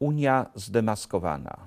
Unia zdemaskowana.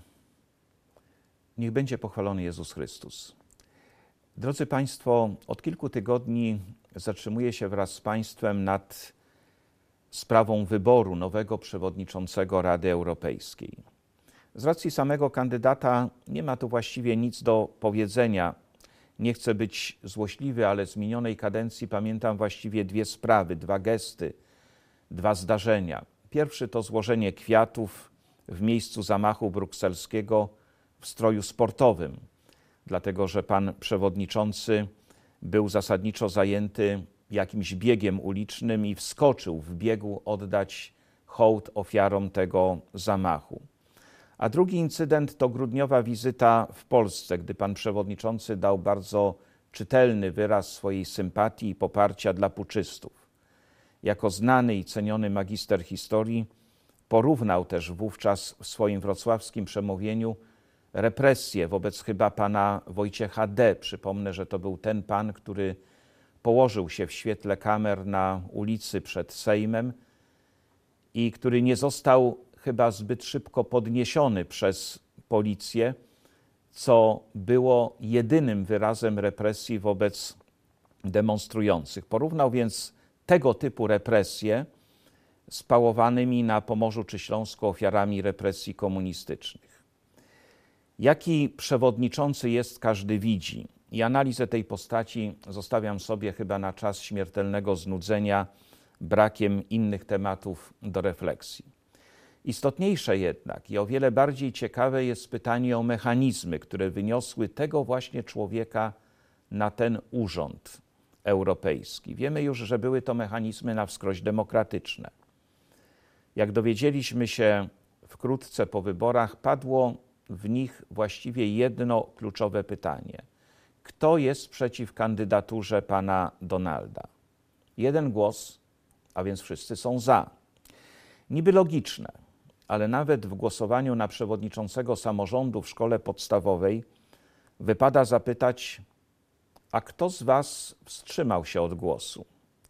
Niech będzie pochwalony Jezus Chrystus. Drodzy Państwo, od kilku tygodni zatrzymuję się wraz z Państwem nad sprawą wyboru nowego przewodniczącego Rady Europejskiej. Z racji samego kandydata nie ma tu właściwie nic do powiedzenia. Nie chcę być złośliwy, ale z minionej kadencji pamiętam właściwie dwie sprawy, dwa gesty, dwa zdarzenia. Pierwszy to złożenie kwiatów w miejscu zamachu brukselskiego w stroju sportowym, dlatego że pan przewodniczący był zasadniczo zajęty jakimś biegiem ulicznym i wskoczył w biegu oddać hołd ofiarom tego zamachu. A drugi incydent to grudniowa wizyta w Polsce, gdy pan przewodniczący dał bardzo czytelny wyraz swojej sympatii i poparcia dla puczystów. Jako znany i ceniony magister historii porównał też wówczas w swoim wrocławskim przemówieniu represje wobec chyba pana Wojciecha D. Przypomnę, że to był ten pan, który położył się w świetle kamer na ulicy przed Sejmem i który nie został chyba zbyt szybko podniesiony przez policję, co było jedynym wyrazem represji wobec demonstrujących. Porównał więc tego typu represje z pałowanymi na Pomorzu czy Śląsku ofiarami represji komunistycznych. Jaki przewodniczący jest, każdy widzi. I analizę tej postaci zostawiam sobie chyba na czas śmiertelnego znudzenia brakiem innych tematów do refleksji. Istotniejsze jednak i o wiele bardziej ciekawe jest pytanie o mechanizmy, które wyniosły tego właśnie człowieka na ten urząd europejski. Wiemy już, że były to mechanizmy na wskroś demokratyczne. Jak dowiedzieliśmy się wkrótce po wyborach, padło w nich właściwie jedno kluczowe pytanie. Kto jest przeciw kandydaturze pana Donalda? Jeden głos, a więc wszyscy są za. Niby logiczne, ale nawet w głosowaniu na przewodniczącego samorządu w szkole podstawowej wypada zapytać, a kto z was wstrzymał się od głosu?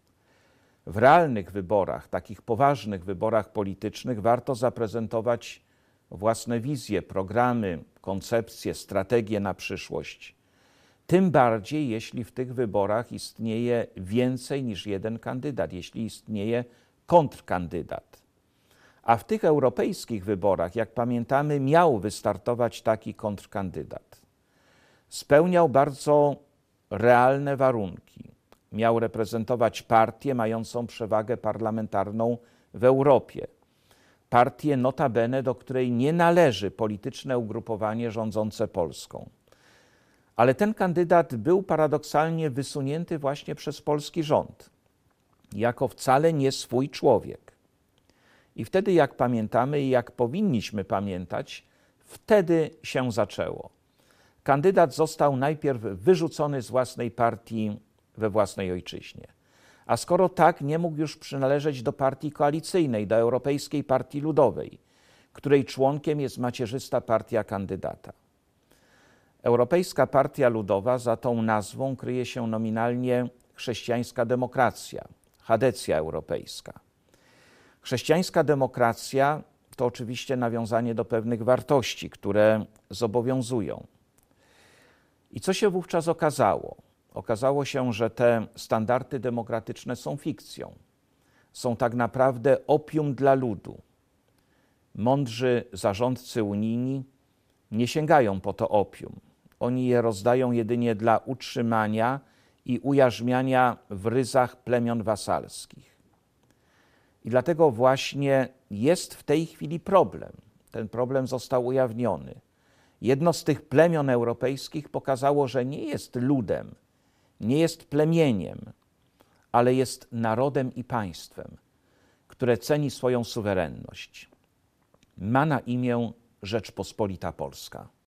W realnych wyborach, takich poważnych wyborach politycznych warto zaprezentować własne wizje, programy, koncepcje, strategie na przyszłość. Tym bardziej, jeśli w tych wyborach istnieje więcej niż jeden kandydat, jeśli istnieje kontrkandydat. A w tych europejskich wyborach, jak pamiętamy, miał wystartować taki kontrkandydat. Spełniał bardzo realne warunki. Miał reprezentować partię mającą przewagę parlamentarną w Europie. Partię notabene, do której nie należy polityczne ugrupowanie rządzące Polską. Ale ten kandydat był paradoksalnie wysunięty właśnie przez polski rząd, jako wcale nie swój człowiek. I wtedy, jak pamiętamy i jak powinniśmy pamiętać, wtedy się zaczęło. Kandydat został najpierw wyrzucony z własnej partii we własnej ojczyźnie. A skoro tak, nie mógł już przynależeć do partii koalicyjnej, do Europejskiej Partii Ludowej, której członkiem jest macierzysta partia kandydata. Europejska Partia Ludowa, za tą nazwą kryje się nominalnie chrześcijańska demokracja, chadecja europejska. Chrześcijańska demokracja to oczywiście nawiązanie do pewnych wartości, które zobowiązują. I co się wówczas okazało? Okazało się, że te standardy demokratyczne są fikcją. Są tak naprawdę opium dla ludu. Mądrzy zarządcy unijni nie sięgają po to opium. Oni je rozdają jedynie dla utrzymania i ujarzmiania w ryzach plemion wasalskich. I dlatego właśnie jest w tej chwili problem. Ten problem został ujawniony. Jedno z tych plemion europejskich pokazało, że nie jest ludem, nie jest plemieniem, ale jest narodem i państwem, które ceni swoją suwerenność. Ma na imię Rzeczpospolita Polska.